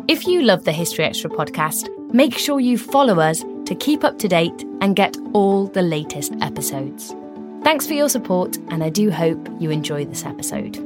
If you love the History Extra podcast, make sure you follow us to keep up to date and get all the latest episodes. Thanks for your support, and I do hope you enjoy this episode.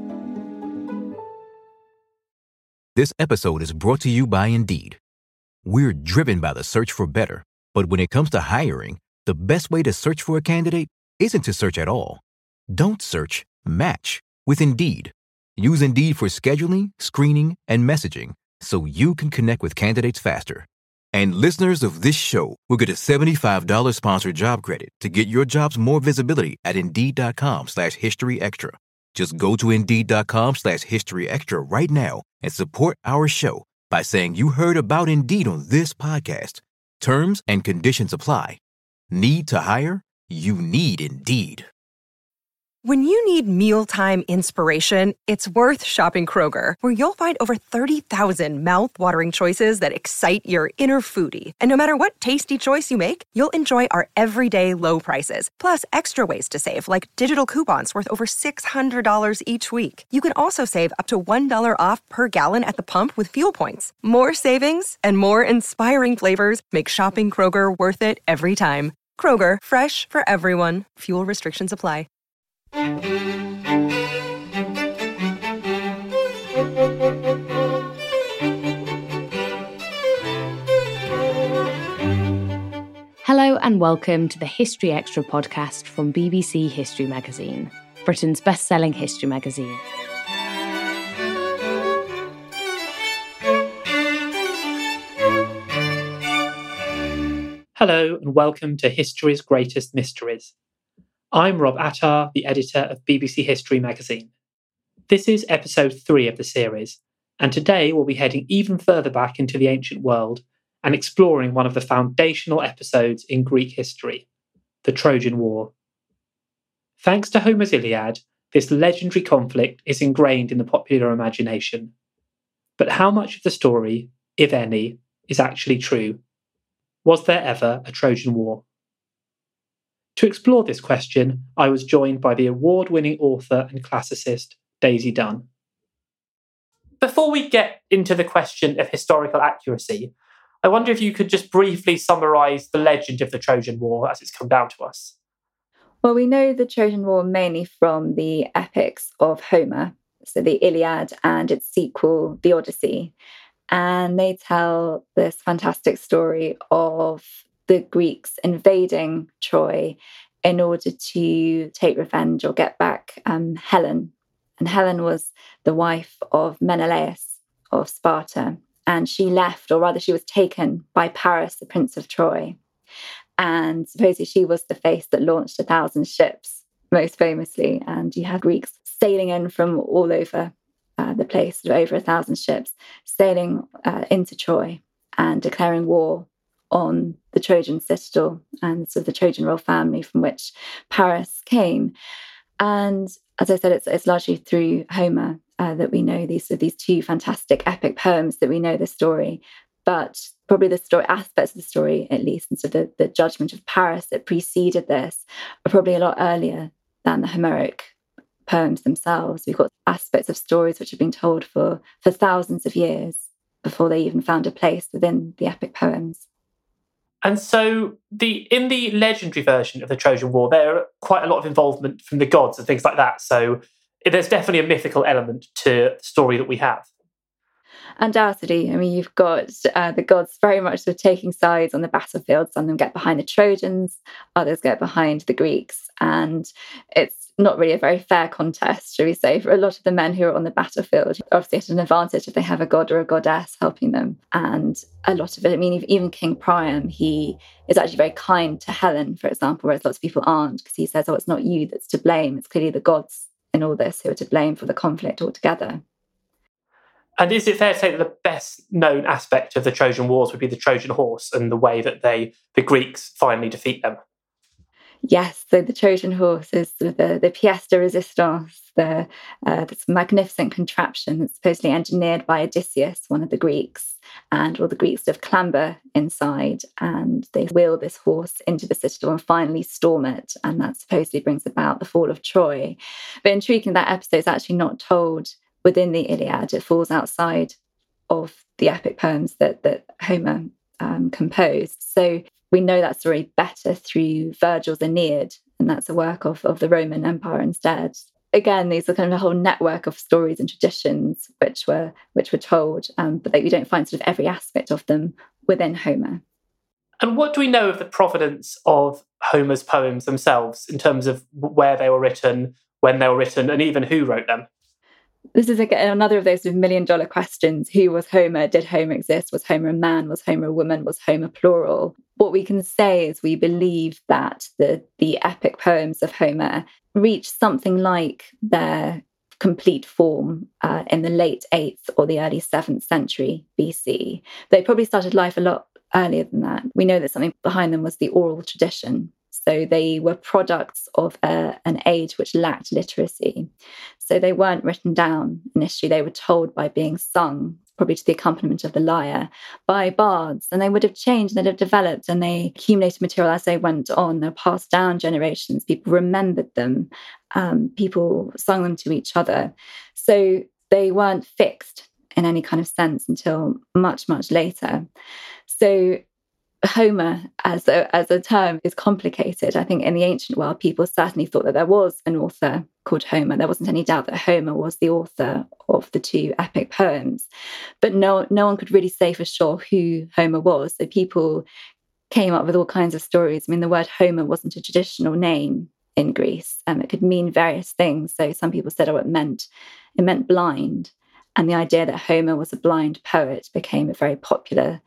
This episode is brought to you by Indeed. We're driven by the search for better, but when it comes to hiring, the best way to search for a candidate isn't to search at all. Don't search, match with Indeed. Use Indeed for scheduling, screening, and messaging so you can connect with candidates faster. And listeners of this show will get a $75 sponsored job credit to get your jobs more visibility at Indeed.com/HistoryExtra. Just go to Indeed.com/HistoryExtra right now and support our show by saying you heard about Indeed on this podcast. Terms and conditions apply. Need to hire? You need Indeed. When you need mealtime inspiration, it's worth shopping Kroger, where you'll find over 30,000 mouth-watering choices that excite your inner foodie. And no matter what tasty choice you make, you'll enjoy our everyday low prices, plus extra ways to save, like digital coupons worth over $600 each week. You can also save up to $1 off per gallon at the pump with fuel points. More savings and more inspiring flavors make shopping Kroger worth it every time. Kroger, fresh for everyone. Fuel restrictions apply. Hello and welcome to the History Extra podcast from BBC History Magazine, Britain's best-selling history magazine. Hello and welcome to History's Greatest Mysteries. I'm Rob Attar, the editor of BBC History Magazine. This is episode 3 of the series, and today we'll be heading even further back into the ancient world and exploring one of the foundational episodes in Greek history, the Trojan War. Thanks to Homer's Iliad, this legendary conflict is ingrained in the popular imagination. But how much of the story, if any, is actually true? Was there ever a Trojan War? To explore this question, I was joined by the award-winning author and classicist Daisy Dunn. Before we get into the question of historical accuracy, I wonder if you could just briefly summarise the legend of the Trojan War as it's come down to us. Well, we know the Trojan War mainly from the epics of Homer, so the Iliad and its sequel, the Odyssey. And they tell this fantastic story of the Greeks invading Troy in order to take revenge or get back Helen. And Helen was the wife of Menelaus of Sparta. And she left, or rather she was taken by Paris, the Prince of Troy. And supposedly she was the face that launched 1,000 ships, most famously. And you have Greeks sailing in from all over the place, over 1,000 ships, sailing into Troy and declaring war on the Trojan citadel and sort of the Trojan royal family from which Paris came. And as I said, it's largely through Homer that we know these two fantastic epic poems that we know the story. But probably the story aspects of the story, at least, and so the judgment of Paris that preceded this, are probably a lot earlier than the Homeric poems themselves. We've got aspects of stories which have been told for thousands of years before they even found a place within the epic poems. And so in the legendary version of the Trojan War, there are quite a lot of involvement from the gods and things like that. So there's definitely a mythical element to the story that we have. Undoubtedly. I mean, you've got the gods very much sort of taking sides on the battlefield. Some of them get behind the Trojans, others get behind the Greeks. And it's not really a very fair contest, shall we say, for a lot of the men who are on the battlefield. Obviously, at an advantage if they have a god or a goddess helping them. And a lot of it, I mean, even King Priam, he is actually very kind to Helen, for example, whereas lots of people aren't, because he says, oh, it's not you that's to blame. It's clearly the gods in all this who are to blame for the conflict altogether. And is it fair to say that the best known aspect of the Trojan Wars would be the Trojan horse and the way that the Greeks finally defeat them? Yes, so the Trojan horse is sort of the pièce de résistance, this magnificent contraption that's supposedly engineered by Odysseus, one of the Greeks, and all the Greeks sort of clamber inside and they wheel this horse into the citadel and finally storm it, and that supposedly brings about the fall of Troy. But intriguing, that episode is actually not told within the Iliad. It falls outside of the epic poems that Homer composed. So we know that story better through Virgil's Aeneid, and that's a work of the Roman Empire instead. Again, these are kind of a whole network of stories and traditions which were told, but that you don't find sort of every aspect of them within Homer. And what do we know of the provenance of Homer's poems themselves in terms of where they were written, when they were written, and even who wrote them? This is again another of those sort of million-dollar questions. Who was Homer? Did Homer exist? Was Homer a man? Was Homer a woman? Was Homer plural? What we can say is we believe that the epic poems of Homer reached something like their complete form in the late 8th or the early 7th century BC. They probably started life a lot earlier than that. We know that something behind them was the oral tradition. So they were products of an age which lacked literacy. So they weren't written down initially. They were told by being sung, probably to the accompaniment of the lyre, by bards. And they would have changed, they'd have developed, and they accumulated material as they went on. They were passed down generations. People remembered them. People sung them to each other. So they weren't fixed in any kind of sense until much, much later. So Homer as a term is complicated. I think in the ancient world, people certainly thought that there was an author called Homer. There wasn't any doubt that Homer was the author of the two epic poems. But no one could really say for sure who Homer was. So people came up with all kinds of stories. I mean, the word Homer wasn't a traditional name in Greece. It could mean various things. So some people said, it meant blind. And the idea that Homer was a blind poet became a very popular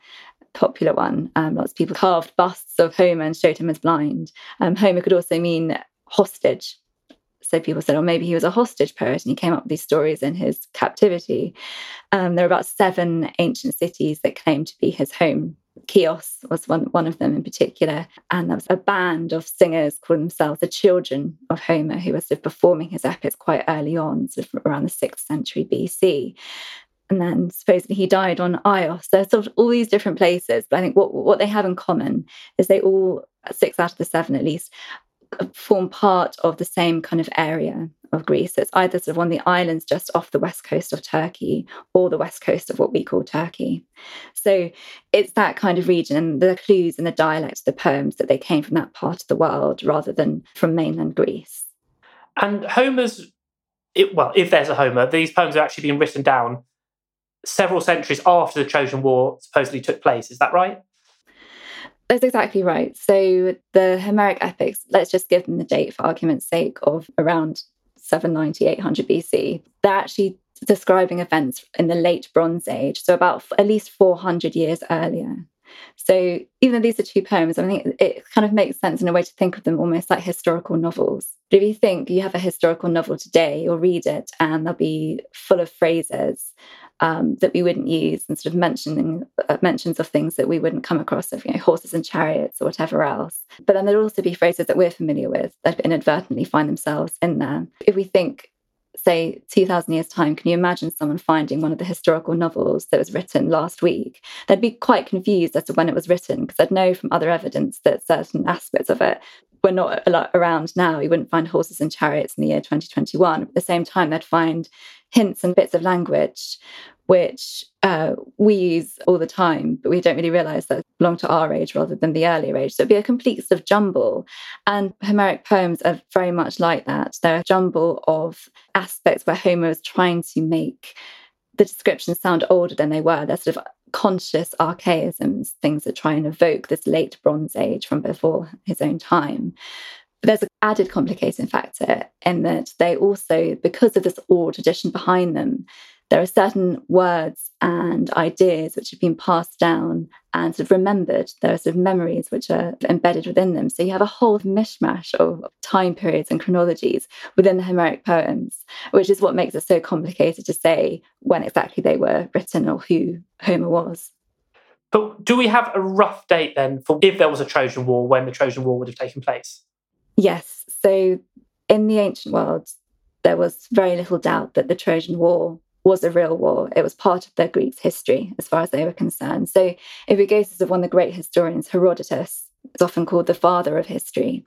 one. Lots of people carved busts of Homer and showed him as blind. Homer could also mean hostage. So people said, maybe he was a hostage poet and he came up with these stories in his captivity. There are about 7 ancient cities that claim to be his home. Chios was one of them in particular. And there was a band of singers called themselves the Children of Homer, who were sort of performing his epics quite early on, sort of around the 6th century BC. And then supposedly he died on Ios. There's sort of all these different places, but I think what they have in common is they all, 6 out of the 7 at least, form part of the same kind of area of Greece. So it's either sort of on the islands just off the west coast of Turkey or the west coast of what we call Turkey. So it's that kind of region, and the clues in the dialects of the poems that they came from that part of the world rather than from mainland Greece. And if there's a Homer, these poems are actually being written down several centuries after the Trojan War supposedly took place. Is that right? That's exactly right. So the Homeric epics, let's just give them the date for argument's sake of around 790, 800 BC. They're actually describing events in the late Bronze Age, so about at least 400 years earlier. So even though these are 2 poems, I think it kind of makes sense in a way to think of them almost like historical novels. But if you think you have a historical novel today, you'll read it and they'll be full of phrases that we wouldn't use, and sort of mentions of things that we wouldn't come across, of horses and chariots or whatever else. But then there'll also be phrases that we're familiar with that inadvertently find themselves in there. If we think, say, 2,000 years' time, can you imagine someone finding one of the historical novels that was written last week? They'd be quite confused as to when it was written, because I'd know from other evidence that certain aspects of it were not around now. You wouldn't find horses and chariots in the year 2021. At the same time, they'd find hints and bits of language which we use all the time, but we don't really realise that belong to our age rather than the earlier age. So it'd be a complete sort of jumble. And Homeric poems are very much like that. They're a jumble of aspects where Homer is trying to make the descriptions sound older than they were. They're sort of conscious archaisms, things that try and evoke this late Bronze Age from before his own time. But there's an added complicating factor in that they also, because of this oral tradition behind them, there are certain words and ideas which have been passed down and sort of remembered. There are sort of memories which are embedded within them. So you have a whole mishmash of time periods and chronologies within the Homeric poems, which is what makes it so complicated to say when exactly they were written or who Homer was. But do we have a rough date then for if there was a Trojan War, when the Trojan War would have taken place? Yes. So in the ancient world, there was very little doubt that the Trojan War was a real war. It was part of their Greeks' history as far as they were concerned. So if we go to one of the great historians, Herodotus, is often called the father of history.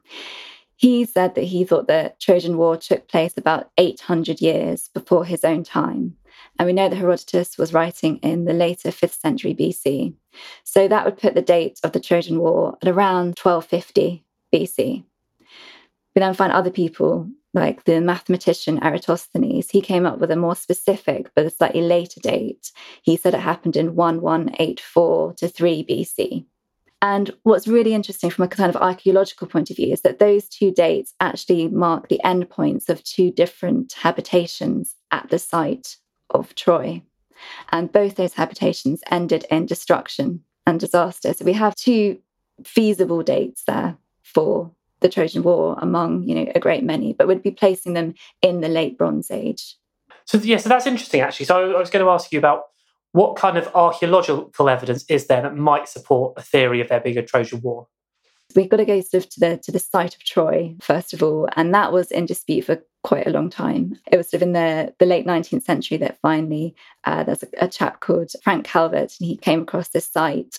He said that he thought the Trojan War took place about 800 years before his own time. And we know that Herodotus was writing in the later 5th century BC. So that would put the date of the Trojan War at around 1250 BC. We then find other people, like the mathematician Eratosthenes. He came up with a more specific but a slightly later date. He said it happened in 1184 to 3 BC. And what's really interesting from a kind of archaeological point of view is that those two dates actually mark the endpoints of two different habitations at the site of Troy. And both those habitations ended in destruction and disaster. So we have two feasible dates there for the Trojan War among, a great many, but we'd be placing them in the late Bronze Age. So that's interesting, actually. So I was going to ask you about what kind of archaeological evidence is there that might support a theory of there being a Trojan War? We've got to go sort of to the site of Troy, first of all, and that was in dispute for quite a long time. It was sort of in the late 19th century that finally there's a chap called Frank Calvert, and he came across this site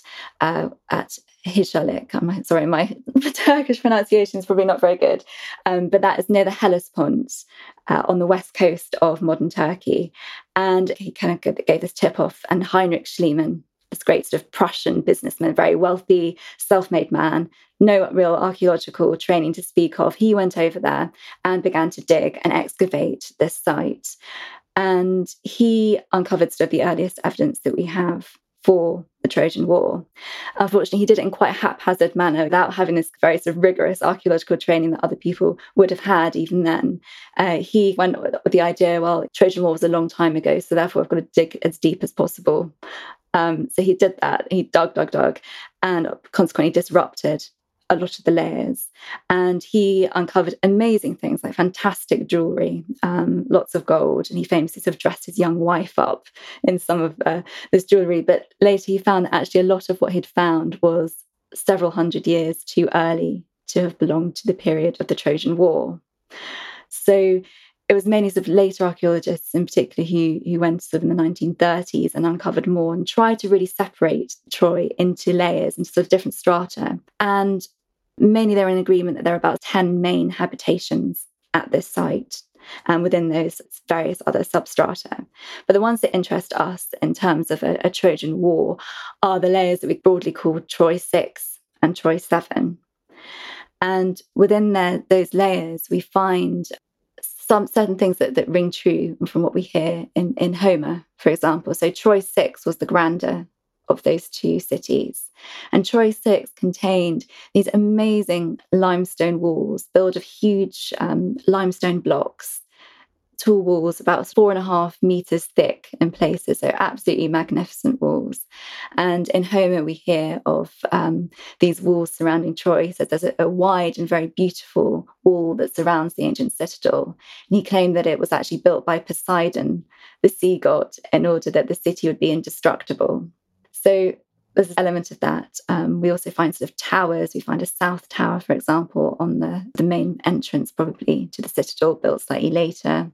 at Hisarlik. My Turkish pronunciation is probably not very good, but that is near the Hellespont on the west coast of modern Turkey. And he kind of gave this tip off, and Heinrich Schliemann, this great sort of Prussian businessman, very wealthy, self-made man, no real archaeological training to speak of. He went over there and began to dig and excavate this site. And he uncovered sort of the earliest evidence that we have for the Trojan War. Unfortunately, he did it in quite a haphazard manner without having this very sort of rigorous archaeological training that other people would have had even then. He went with the idea, well, Trojan War was a long time ago, so therefore I've got to dig as deep as possible. So he did that. He dug, and consequently disrupted a lot of the layers. And he uncovered amazing things like fantastic jewelry, lots of gold. And he famously sort of dressed his young wife up in some of this jewelry. But later he found that actually a lot of what he'd found was several hundred years too early to have belonged to the period of the Trojan War. So it was mainly sort of later archaeologists in particular who went sort of in the 1930s and uncovered more and tried to really separate Troy into layers, into sort of different strata. And mainly they're in agreement that there are about 10 main habitations at this site, and within those various other substrata. But the ones that interest us in terms of a Trojan War are the layers that we broadly call Troy 6 and Troy 7. And within those layers, we find some certain things that ring true from what we hear in Homer, for example. So Troy 6 was the grander of those two cities. And Troy 6 contained these amazing limestone walls built of huge limestone blocks, tall walls about 4.5 meters thick in places, so absolutely magnificent walls. And in Homer, we hear of these walls surrounding Troy. So there's a wide and very beautiful wall that surrounds the ancient citadel. And he claimed that it was actually built by Poseidon, the sea god, in order that the city would be indestructible. So there's an element of that. We also find sort of towers. We find a south tower, for example, on the main entrance, probably to the citadel, built slightly later.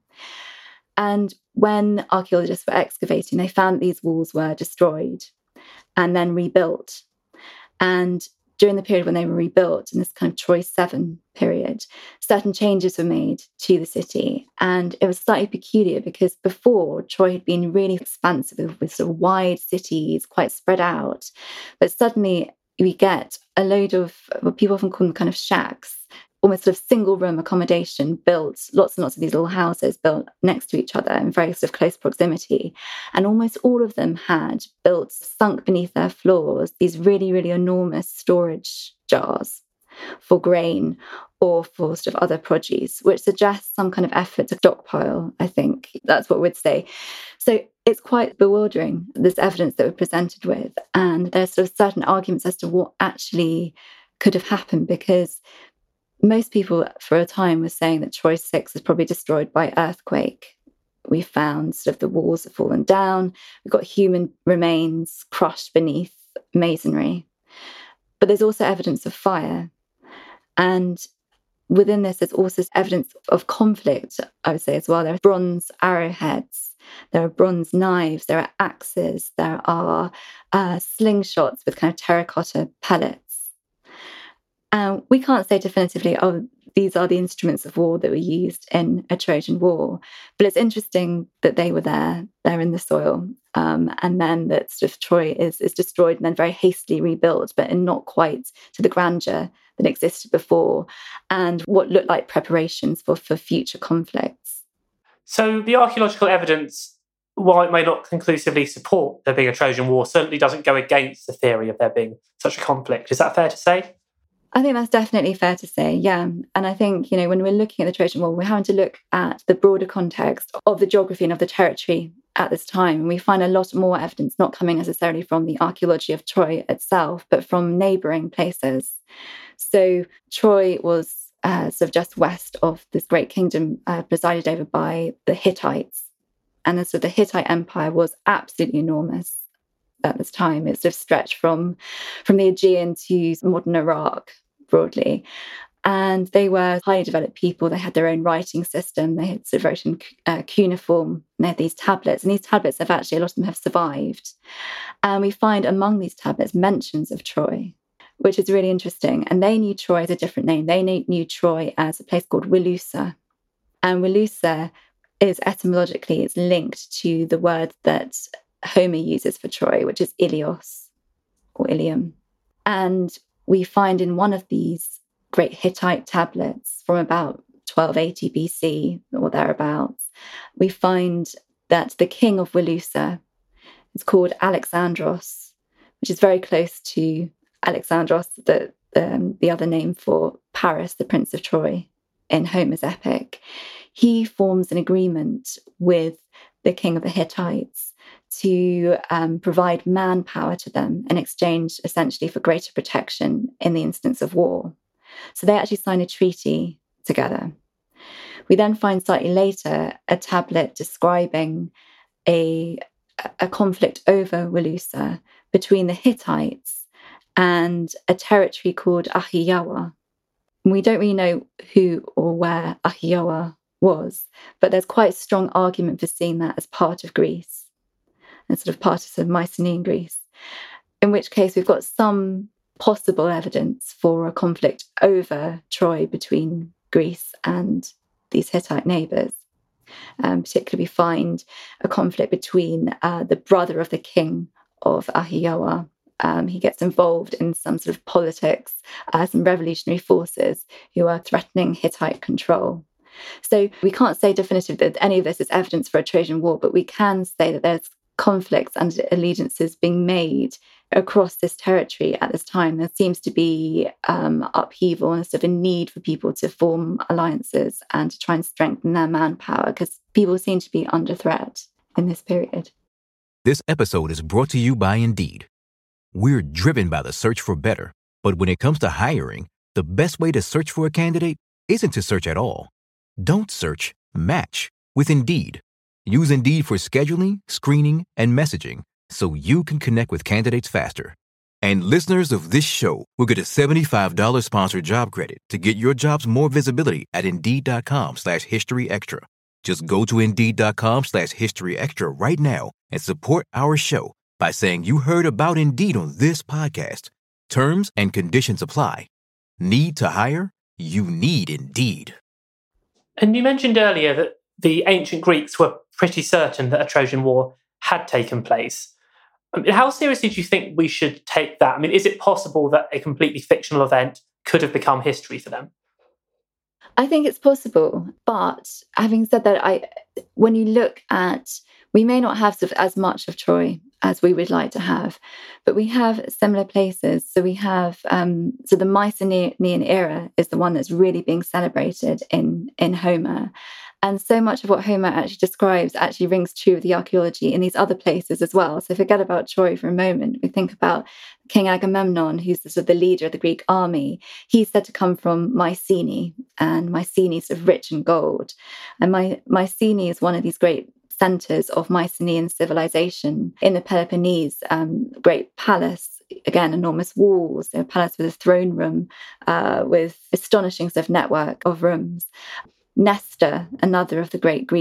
And when archaeologists were excavating, they found that these walls were destroyed and then rebuilt. And during the period when they were rebuilt, in this kind of Troy 7 period, certain changes were made to the city. And it was slightly peculiar because before, Troy had been really expansive with sort of wide cities, quite spread out. But suddenly we get a load of what people often call them kind of shacks, almost sort of single room accommodation built, lots and lots of these little houses built next to each other in very sort of close proximity. And almost all of them had built, sunk beneath their floors, these really, really enormous storage jars for grain or for sort of other produce, which suggests some kind of effort to stockpile, I think. That's what we'd say. So it's quite bewildering, this evidence that we're presented with. And there's sort of certain arguments as to what actually could have happened, because most people for a time were saying that Troy 6 was probably destroyed by earthquake. We found sort of the walls have fallen down. We've got human remains crushed beneath masonry. But there's also evidence of fire. And within this, there's also evidence of conflict, I would say, as well. There are bronze arrowheads. There are bronze knives. There are axes. There are slingshots with kind of terracotta pellets. We can't say definitively, these are the instruments of war that were used in a Trojan War. But it's interesting that they were there, they're in the soil, and then that sort of Troy is destroyed and then very hastily rebuilt, but not quite to the grandeur that existed before, and what looked like preparations for future conflicts. So the archaeological evidence, while it may not conclusively support there being a Trojan War, certainly doesn't go against the theory of there being such a conflict. Is that fair to say? I think that's definitely fair to say, yeah. And I think, when we're looking at the Trojan War, we're having to look at the broader context of the geography and of the territory at this time. And we find a lot more evidence not coming necessarily from the archaeology of Troy itself, but from neighbouring places. So Troy was sort of just west of this great kingdom presided over by the Hittites. And so the Hittite Empire was absolutely enormous at this time. It sort of stretched from the Aegean to modern Iraq broadly. And they were highly developed people. They had their own writing system. They had sort of wrote in cuneiform. They had these tablets. And these tablets have actually, a lot of them have survived. And we find among these tablets mentions of Troy, which is really interesting. And they knew Troy as a different name. They knew Troy as a place called Wilusa. And Wilusa is etymologically, it's linked to the word that Homer uses for Troy, which is Ilios or Ilium. And we find in one of these great Hittite tablets from about 1280 BC or thereabouts, we find that the king of Wilusa is called Alexandros, which is very close to Alexandros, the other name for Paris, the Prince of Troy, in Homer's epic. He forms an agreement with the king of the Hittites to provide manpower to them in exchange, essentially, for greater protection in the instance of war. So they actually sign a treaty together. We then find slightly later a tablet describing a conflict over Wilusa between the Hittites and a territory called Ahiyawa. We don't really know who or where Ahiyawa was, but there's quite a strong argument for seeing that as part of Greece and sort of part of Mycenaean Greece, in which case we've got some possible evidence for a conflict over Troy between Greece and these Hittite neighbours. Particularly, we find a conflict between the brother of the king of Ahiyawa. He gets involved in some sort of politics, some revolutionary forces who are threatening Hittite control. So we can't say definitively that any of this is evidence for a Trojan War, but we can say that there's conflicts and allegiances being made across this territory at this time. There seems to be upheaval and sort of a need for people to form alliances and to try and strengthen their manpower, because people seem to be under threat in this period. This episode is brought to you by Indeed. We're driven by the search for better, but when it comes to hiring, the best way to search for a candidate isn't to search at all. Don't search, match with Indeed. Use Indeed for scheduling, screening, and messaging so you can connect with candidates faster. And listeners of this show will get a $75 sponsored job credit to get your jobs more visibility at Indeed.com/History Extra. Just go to Indeed.com/History Extra right now and support our show by saying you heard about Indeed on this podcast. Terms and conditions apply. Need to hire? You need Indeed. And you mentioned earlier that the ancient Greeks were pretty certain that a Trojan War had taken place. How seriously do you think we should take that? I mean, is it possible that a completely fictional event could have become history for them? I think it's possible. But having said that, when you look at, we may not have sort of as much of Troy as we would like to have, but we have similar places. So we have, so the Mycenaean era is the one that's really being celebrated in Homer. And so much of what Homer actually describes actually rings true with the archaeology in these other places as well. So forget about Troy for a moment. We think about King Agamemnon, who's the sort of the leader of the Greek army. He's said to come from Mycenae, and Mycenae is sort of rich in gold. And Mycenae is one of these great centers of Mycenaean civilization in the Peloponnese. Great palace, again, enormous walls, a palace with a throne room, with astonishing sort of network of rooms. Nestor, another of the great Greeks,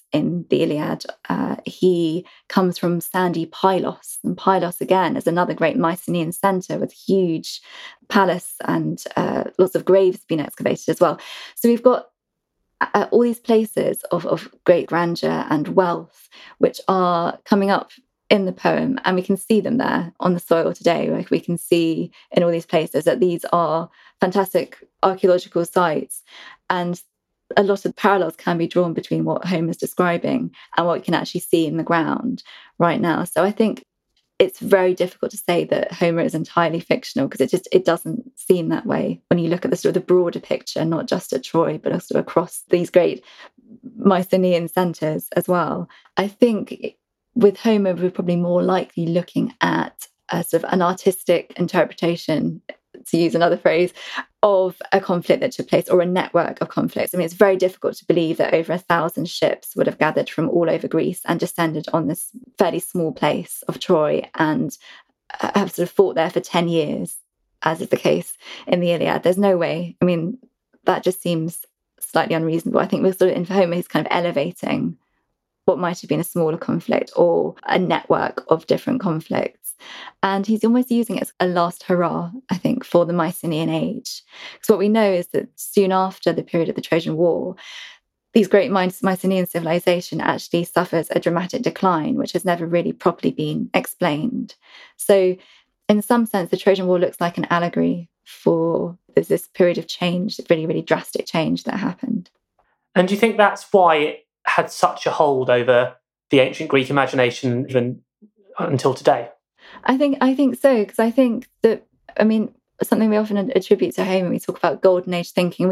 in the Iliad. He comes from sandy Pylos, and Pylos again is another great Mycenaean centre with huge palace and lots of graves being excavated as well. So we've got all these places of great grandeur and wealth, which are coming up in the poem, and we can see them there on the soil today. Like, we can see in all these places that these are fantastic archaeological sites, and a lot of parallels can be drawn between what Homer's describing and what we can actually see in the ground right now. So I think it's very difficult to say that Homer is entirely fictional, because it doesn't seem that way when you look at the sort of the broader picture, not just at Troy, but also across these great Mycenaean centres as well. I think with Homer, we're probably more likely looking at a sort of an artistic interpretation, to use another phrase, of a conflict that took place, or a network of conflicts. I mean, it's very difficult to believe that over 1,000 ships would have gathered from all over Greece and descended on this fairly small place of Troy and have sort of fought there for 10 years, as is the case in the Iliad. There's no way. I mean, that just seems slightly unreasonable. I think we're sort of, in Homer, he's kind of elevating what might have been a smaller conflict or a network of different conflicts. And he's almost using it as a last hurrah, I think, for the Mycenaean age. Because what we know is that soon after the period of the Trojan War, these great Mycenaean civilization actually suffers a dramatic decline, which has never really properly been explained. So in some sense, the Trojan War looks like an allegory for this period of change, really, really drastic change that happened. And do you think that's why it had such a hold over the ancient Greek imagination even until today? I think so, because I think that, I mean, something we often attribute to Homer, we talk about Golden Age thinking,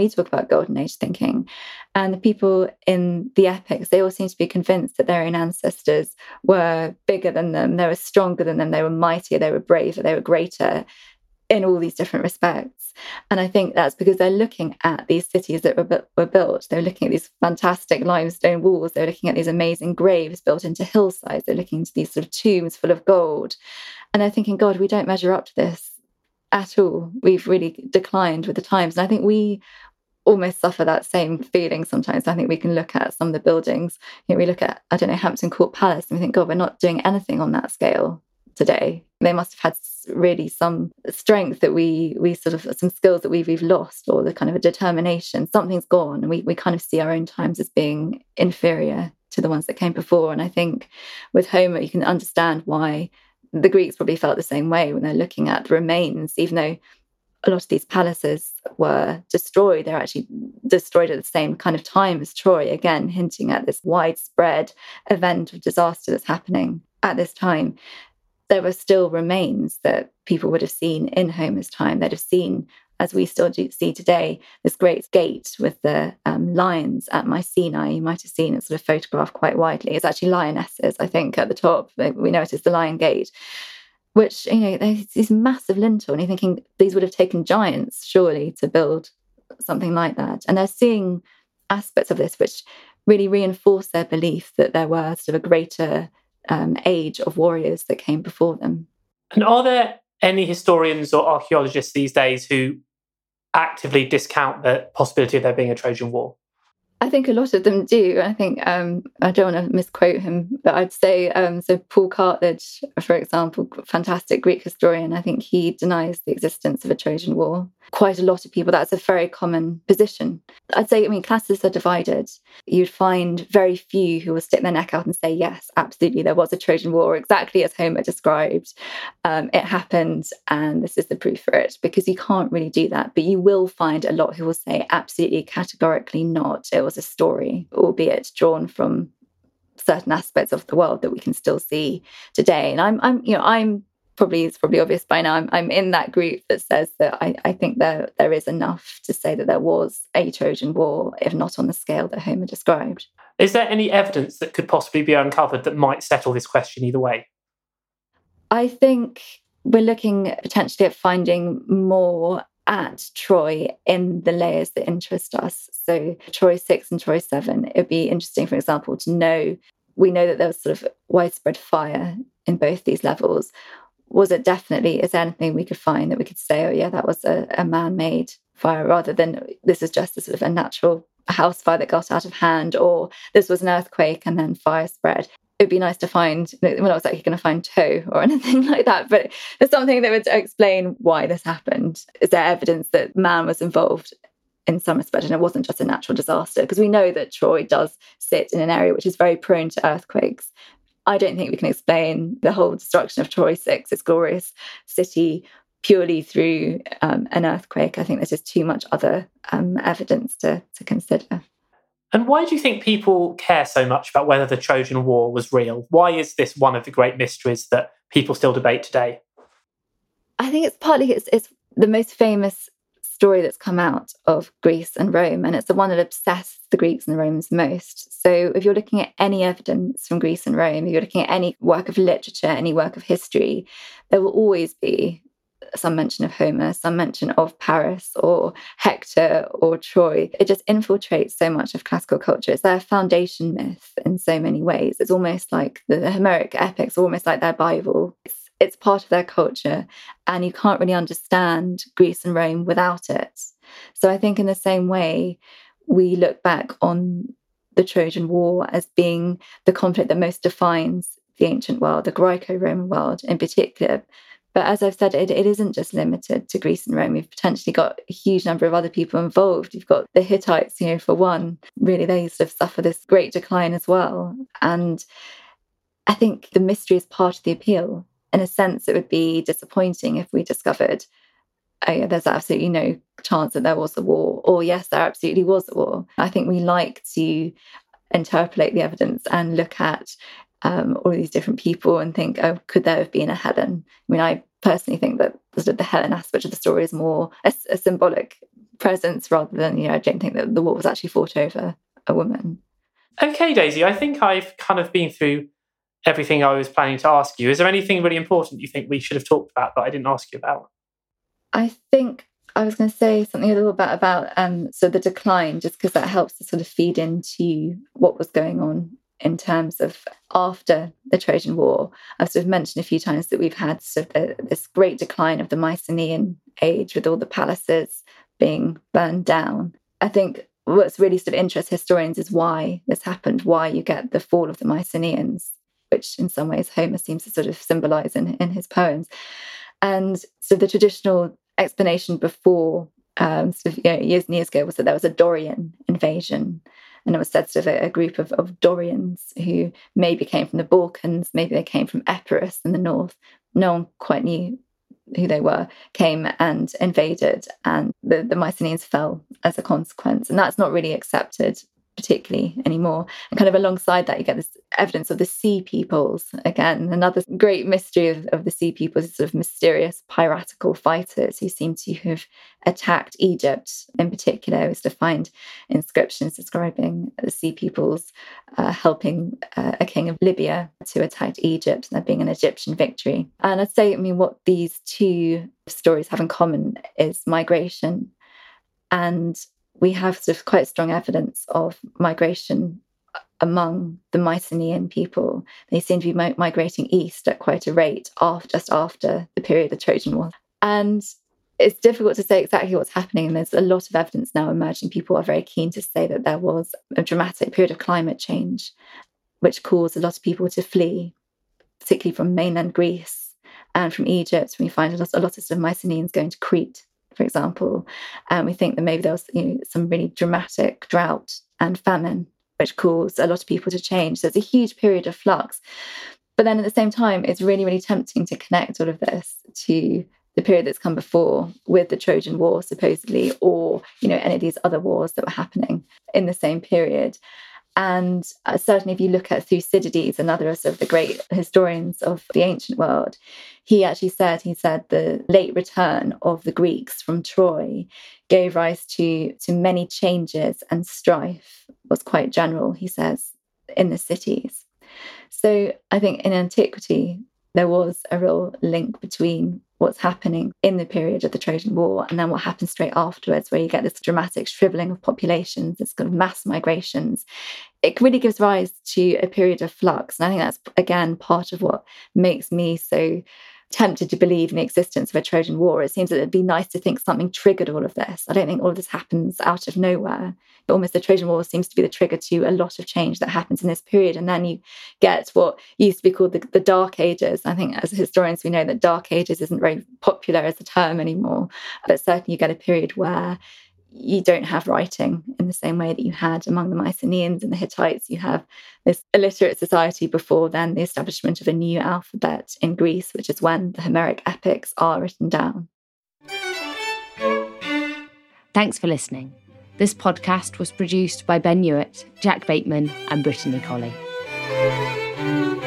and the people in the epics, they all seem to be convinced that their own ancestors were bigger than them, they were stronger than them, they were mightier, they were braver, they were greater in all these different respects. And I think that's because they're looking at these cities that were built. They're looking at these fantastic limestone walls. They're looking at these amazing graves built into hillsides. They're looking into these sort of tombs full of gold. And they're thinking, God, we don't measure up to this at all. We've really declined with the times. And I think we almost suffer that same feeling sometimes. I think we can look at some of the buildings. You know, we look at, Hampton Court Palace, and we think, God, we're not doing anything on that scale today. They must have had really some strength that we sort of, some skills that we've lost, or the kind of a determination. Something's gone, and we kind of see our own times as being inferior to the ones that came before. And I think with Homer, you can understand why the Greeks probably felt the same way when they're looking at the remains. Even though a lot of these palaces were destroyed, they're actually destroyed at the same kind of time as Troy, again hinting at this widespread event of disaster that's happening at this time. There were still remains that people would have seen in Homer's time. They'd have seen, as we still do see today, this great gate with the lions at Mycenae. You might have seen it sort of photographed quite widely. It's actually lionesses, I think, at the top. We know it is the Lion Gate, which, you know, there's this massive lintel, and you're thinking these would have taken giants, surely, to build something like that. And they're seeing aspects of this which really reinforce their belief that there were sort of a greater age of warriors that came before them. And are there any historians or archaeologists these days who actively discount the possibility of there being a Trojan War? I think a lot of them do. I think, I don't want to misquote him, but I'd say, so Paul Cartledge, for example, fantastic Greek historian, I think he denies the existence of a Trojan War. Quite a lot of people, that's a very common position. I'd say, classes are divided. You'd find very few who will stick their neck out and say, yes, absolutely, there was a Trojan War, exactly as Homer described. It happened, and this is the proof for it, because you can't really do that. But you will find a lot who will say, absolutely, categorically not. It was a story, albeit drawn from certain aspects of the world that we can still see today. And I'm probably, it's probably obvious by now, I'm in that group that says that I think there is enough to say that there was a Trojan War, if not on the scale that Homer described. Is there any evidence that could possibly be uncovered that might settle this question either way? I think we're looking potentially at finding more at Troy in the layers that interest us. So Troy 6 and Troy 7, it would be interesting, for example, to know, we know that there was sort of widespread fire in both these levels. Was it definitely, is there anything we could find that we could say, oh yeah, that was a man-made fire, rather than this is just a sort of a natural a house fire that got out of hand, or this was an earthquake and then fire spread. It'd be nice to find, we're not exactly going to find tow or anything like that, but there's something that would explain why this happened. Is there evidence that man was involved in some respect and it wasn't just a natural disaster? Because we know that Troy does sit in an area which is very prone to earthquakes. I don't think we can explain the whole destruction of Troy 6, its glorious city, purely through an earthquake. I think there's just too much other evidence to consider. And why do you think people care so much about whether the Trojan War was real? Why is this one of the great mysteries that people still debate today? I think it's partly it's the most famous story that's come out of Greece and Rome, and it's the one that obsessed the Greeks and Romans most. So if you're looking at any evidence from Greece and Rome, if you're looking at any work of literature, any work of history, there will always be some mention of Homer, some mention of Paris or Hector or Troy. It just infiltrates so much of classical culture. It's their foundation myth in so many ways. It's almost like the Homeric epics, almost like their Bible. It's part of their culture, and you can't really understand Greece and Rome without it. So I think in the same way, we look back on the Trojan War as being the conflict that most defines the ancient world, the Greco-Roman world in particular. But as I've said, it isn't just limited to Greece and Rome. You've potentially got a huge number of other people involved. You've got the Hittites, for one. Really, they sort of suffer this great decline as well. And I think the mystery is part of the appeal. In a sense, it would be disappointing if we discovered, oh yeah, there's absolutely no chance that there was a war, or yes, there absolutely was a war. I think we like to interpolate the evidence and look at all these different people and think, oh, could there have been a Helen? I mean, I personally think that the Helen aspect of the story is more a symbolic presence rather than, I don't think that the war was actually fought over a woman. Okay, Daisy, I think I've kind of been through everything I was planning to ask you. Is there anything really important you think we should have talked about that I didn't ask you about? I think I was going to say something a little bit about so the decline, just because that helps to sort of feed into what was going on in terms of after the Trojan War. I've sort of mentioned a few times that we've had sort of this great decline of the Mycenaean age with all the palaces being burned down. I think what's really sort of interests historians is why this happened, why you get the fall of the Mycenaeans, which in some ways Homer seems to sort of symbolize in his poems. And so the traditional explanation before years and years ago was that there was a Dorian invasion. And it was said sort of a group of Dorians who maybe came from the Balkans, maybe they came from Epirus in the north. No one quite knew who they were, came and invaded, and the Mycenaeans fell as a consequence. And that's not really accepted particularly anymore. And kind of alongside that, you get this evidence of the Sea Peoples. Again, another great mystery of the Sea Peoples is sort of mysterious piratical fighters who seem to have attacked Egypt in particular. Was to find inscriptions describing the Sea Peoples helping a king of Libya to attack Egypt, and there being an Egyptian victory. And I'd say, what these two stories have in common is migration. And we have sort of quite strong evidence of migration among the Mycenaean people. They seem to be migrating east at quite a rate just after the period of the Trojan War. And it's difficult to say exactly what's happening. And there's a lot of evidence now emerging. People are very keen to say that there was a dramatic period of climate change, which caused a lot of people to flee, particularly from mainland Greece and from Egypt. We find a lot of sort of Mycenaeans going to Crete, for example. And we think that maybe there was some really dramatic drought and famine, which caused a lot of people to change. So it's a huge period of flux. But then at the same time, it's really, really tempting to connect all of this to the period that's come before with the Trojan War, supposedly, or, any of these other wars that were happening in the same period. And certainly if you look at Thucydides, another of the great historians of the ancient world, he said the late return of the Greeks from Troy gave rise to many changes, and strife was quite general, he says, in the cities. So I think in antiquity, there was a real link between what's happening in the period of the Trojan War and then what happens straight afterwards, where you get this dramatic shriveling of populations, this kind of mass migrations. It really gives rise to a period of flux. And I think that's, again, part of what makes me so tempted to believe in the existence of a Trojan War. It seems that it'd be nice to think something triggered all of this. I don't think all of this happens out of nowhere. But almost the Trojan War seems to be the trigger to a lot of change that happens in this period. And then you get what used to be called the Dark Ages. I think as historians, we know that Dark Ages isn't very popular as a term anymore. But certainly you get a period where you don't have writing in the same way that you had among the Mycenaeans and the Hittites. You have this illiterate society before then, the establishment of a new alphabet in Greece, which is when the Homeric epics are written down. Thanks for listening. This podcast was produced by Ben Hewitt, Jack Bateman, and Brittany Colley.